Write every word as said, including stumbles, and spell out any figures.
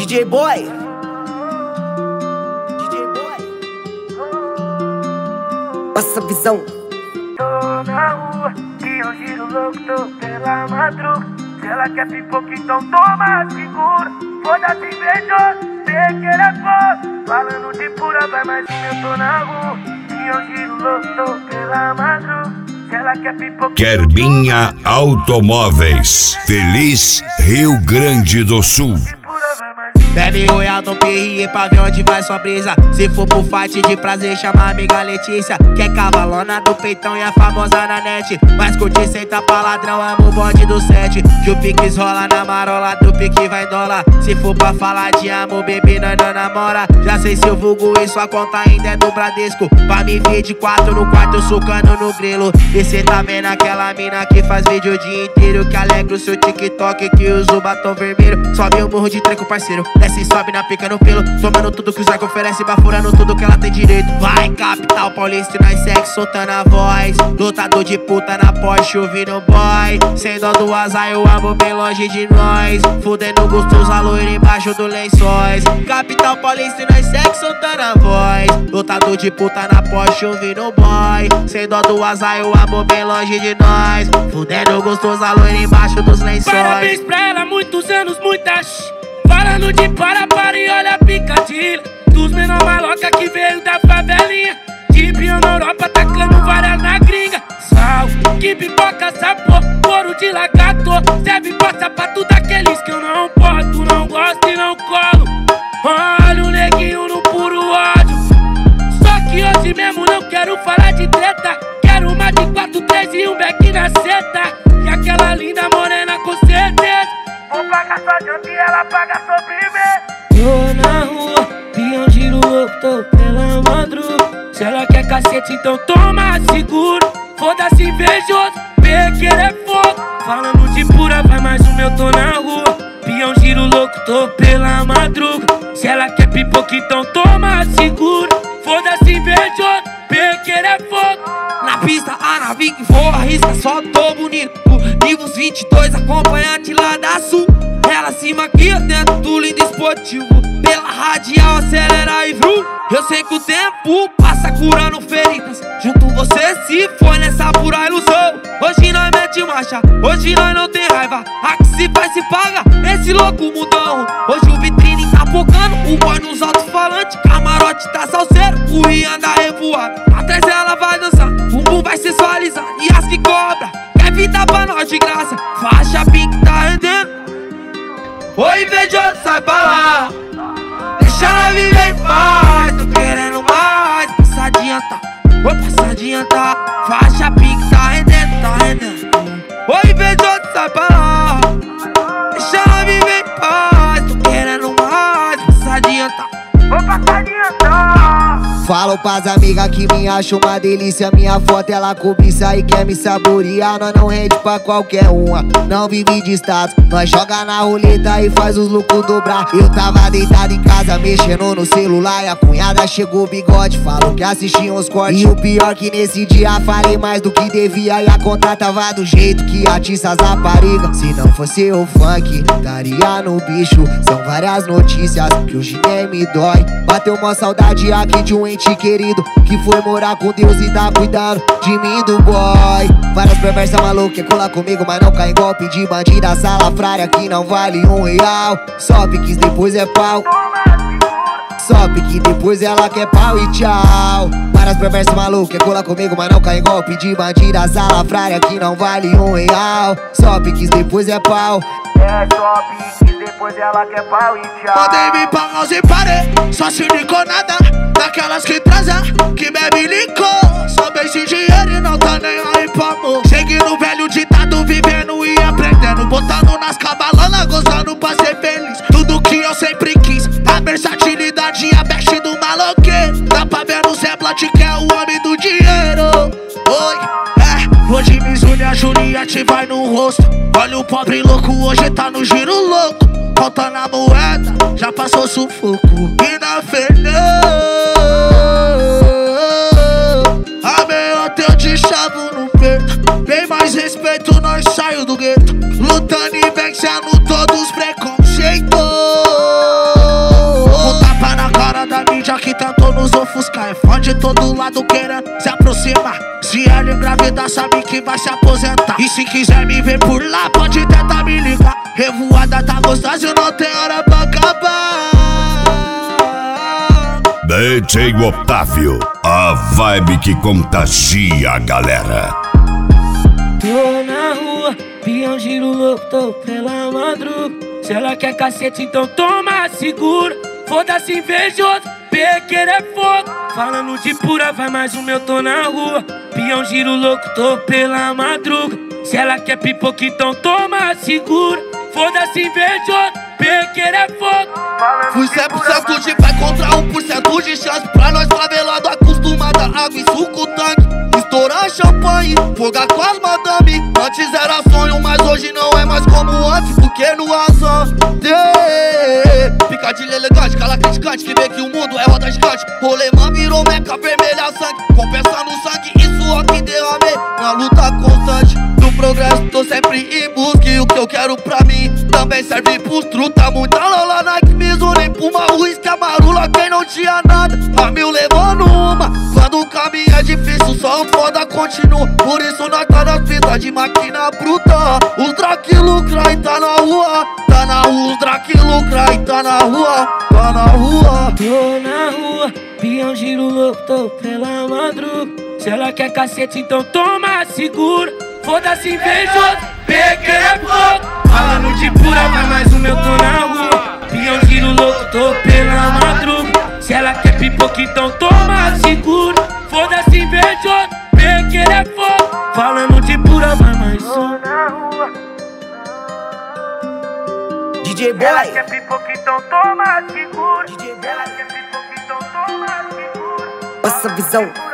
J Boy, D J Boy, passa a visão. Tô na rua, que eu giro louco, tô pela madruga. Se ela quer pipoca, então toma, segura. Foda-se, invejoso, sei que ele é foda. Falando de pura, vai mais um, eu tô na rua. Que eu giro louco, tô pela madruga. Se ela quer pipoca, Kerbinha Automóveis, Feliz Rio Grande do Sul. Bebe royal no P R pra ver onde vai sua brisa. Se for pro fight de prazer, chama a amiga Letícia, que é cavalona do peitão e a famosa na net. Mas curte senta pra ladrão, amo o bonde do sete. Que o piques rola na marola, do pique vai dólar. Se for pra falar de amor, bebê, nós não namora. Já sei se eu vulgo e sua conta ainda é do Bradesco. Pra me ver de quatro no quarto, eu sucando no grilo. E cê tá vendo aquela mina que faz vídeo o dia inteiro, que alegra o seu TikTok, que usa o batom vermelho. Sobe o morro de treco, parceiro, desce e sobe na pica no pelo, tomando tudo que o Zarco oferece, bafurando tudo que ela tem direito. Vai, capital paulista, e nós segue soltando a voz. Lutador de puta na Porsche, ouvindo boy. Sem dó do azar, eu amo bem longe de nós. Fudendo gostoso, a loira embaixo do lençóis. Capital paulista, e nós segue soltando a voz. Lutador de puta na Porsche, ouvindo boy. Sem dó do azar, eu amo bem longe de nós. Fudendo gostoso, a loira embaixo dos lençóis. Parabéns pra ela, muitos anos, muitas. Falando de para, para e olha a picadilha. Dos menor maloca que veio da favelinha. De Bion na Europa, tacando várias na gringa. Sal, que pipoca, sabor, couro de lagarto. Serve passa pra tudo aqueles que eu não posto, não gosto e não colo. Olha o neguinho no puro ódio. Só que hoje mesmo não quero falar de treta. Quero uma de quatro, três e um beck na seta. E aquela linda morena com certeza. Vou pagar sua janta e ela paga sobremesa. Tô na rua, pião giro louco, tô pela madruga. Se ela quer cacete, então toma, seguro. Foda-se, invejoso, pequeno é fogo. Falando de pura, vai mais um, eu tô na rua. Pião giro louco, tô pela madruga. Se ela quer pipoca, então toma, seguro. Foda-se, invejoso, pequeno é fogo. Na pista, a nave que voa, arrisca, só tô bonito. Nivos vinte e dois, acompanhante lá da Sul. Ela se maquia dentro do lindo esportivo. Pela radial, acelera e vrum. Eu sei que o tempo passa curando feridas. Junto você se foi nessa pura ilusão. Hoje nós mete marcha, hoje nós não tem raiva. A que se faz se paga, esse louco mudão. Hoje o vitrine tá focando, o boy nos alto-falantes. Camarote tá salseiro, o Rian da revoada. Atrás ela vai dançar, o bumbum vai sensualizar. E as que cobra, quer vida pra nós de graça. Faixa pink tá rendendo. Oi, invejoso, sai pra lá. Deixa ela viver em paz. Tô querendo mais. Passadinha tá, oi, passadinha tá. Faixa pink tá rendendo, tá rendendo. Oi, invejoso, sai pra lá. Deixa ela viver em paz. Tô querendo mais. Passadinha tá, oi, passadinha tá. Falo pras amigas que me acham uma delícia. Minha foto ela cobiça e quer me saborear. Nós não rende pra qualquer uma, não vive de status. Nós joga na roleta e faz os lucros dobrar. Eu tava deitado em casa mexendo no celular e a cunhada chegou bigode, falou que assistia uns cortes. E o pior que nesse dia falei mais do que devia. E a conta tava do jeito que atiça as raparigas. Se não fosse o funk, estaria no bicho. São várias notícias que hoje nem me dói. Bateu uma saudade aqui de um ente querido que foi morar com Deus e tá cuidando de mim, do boy. Várias perversas malucas quer colar comigo, mas não cai em golpe de bandida salafrária que não vale um real. Só piques depois é pau, só pique depois ela quer pau e tchau. Várias perversas malucas quer colar comigo, mas não cai em golpe de bandida salafrária que não vale um real. Só piques depois é pau, é só piques depois ela quer pau e tchau. Podem me pagar sem parer, só se nada. Daquelas que transa, que bebe licor. Só bem sem dinheiro e não tá nem aí pro amor. Seguindo o velho ditado, vivendo e aprendendo. Botando nas cabalonas, gozando pra ser feliz. Tudo que eu sempre quis, a versatilidade e a best do maloqueiro. Dá pra ver no semblante que é o homem do dinheiro. Oi, é, hoje Mizuno e a Juliette vai no rosto. Olha o pobre louco, hoje tá no giro louco. Contando a moeda, já passou sufoco. E na Fernanda a meia eu te chavo no peito. Bem mais respeito, nós saio do gueto. Lutando e vencendo todos os preconceitos. que tanto nos ofuscar. É fã de todo lado querendo se aproximar. Se ela engravidar, sabe que vai se aposentar. E se quiser me ver por lá, pode tentar me ligar. Revoada tá gostosa, não tem hora pra acabar. D J Otávio, a vibe que contagia a galera. Tô na rua, pião giro louco, tô pela madruga. Se ela quer cacete, então toma, segura. Foda-se invejoso, pequeno é fogo. Falando de pura, vai mais um meu, tô na rua. Pião giro louco, tô pela madruga. Se ela quer pipoca, então toma, segura. Foda-se invejoso, pequeno é fogo. Fui cem por cento de pé contra um por cento de chance. Pra nós favelado, acostumada, água e suco tanque. Estourar champanhe, fogar com as madame. Antes era sonho, mas hoje não é mais como antes. Porque no azar, picadilha elegante, cala criticante. Que vê que o mundo é roda gigante. Rolemã virou meca, vermelha sangue. Compensando sangue e suor que derramei na luta constante do progresso, tô sempre em busca. E o que eu quero pra mim também serve pros truta. Muita lola, Nike, Mizuno, Puma, uísque, amarula. Quem não tinha nada, a mil levando uma. Quando o caminho é difícil, só um foda continua. Por isso nós tá nas pistas de máquina bruta. Os Drake lucra e tá na rua. Tá na rua, os Drake lucra e tá na rua. Tá na rua. Tô na rua, pião giro louco, tô pela madruga. Se ela quer cacete, então toma, segura. Foda-se invejoso, pequeno é fogo. Falando de pura, vai mais um meu, tô na rua. Pião giro louco, tô pela madruga. Se ela quer pipoca, então toma, segura. Foda-se invejoso, pequeno é fogo. Falando de pura, vai mais um. D J Boy. Ela quer pipoca, então toma, segura. Ela quer pipoca, então toma, segura. Passa visão.